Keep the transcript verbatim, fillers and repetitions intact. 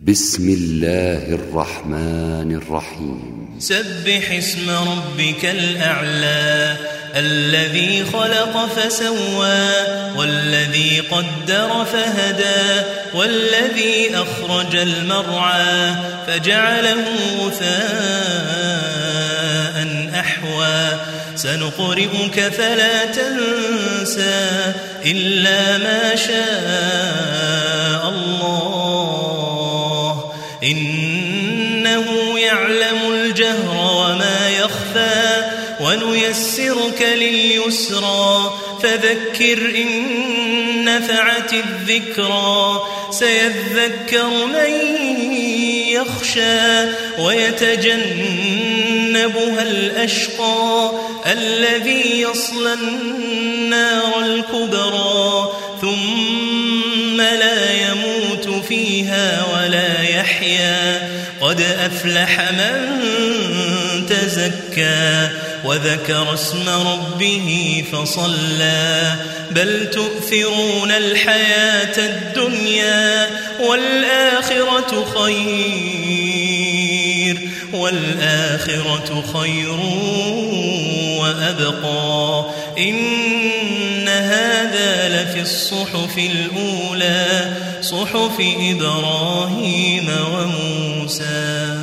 بسم الله الرحمن الرحيم سبح اسم ربك الأعلى الذي خلق فسوى والذي قدر فهدى والذي أخرج المرعى فجعله غثاء أحوى سنقرئك فلا تنسى إلا ما شاء الله إنه يعلم الجهر وما يخفى ونيسرك لليسرى فذكر إن نفعت الذكرى سيذكر من يخشى ويتجنبها الأشقى الذي يصلى النار الكبرى ثم لا يموت فيها ولا يحيا قد أفلح من تزكى وذكر اسم ربه فصلى بل تؤثرون الحياة الدنيا والآخرة خير والآخرة خير وأبقى إن هذا لفي الصحف الأولى صحف إبراهيم وموسى.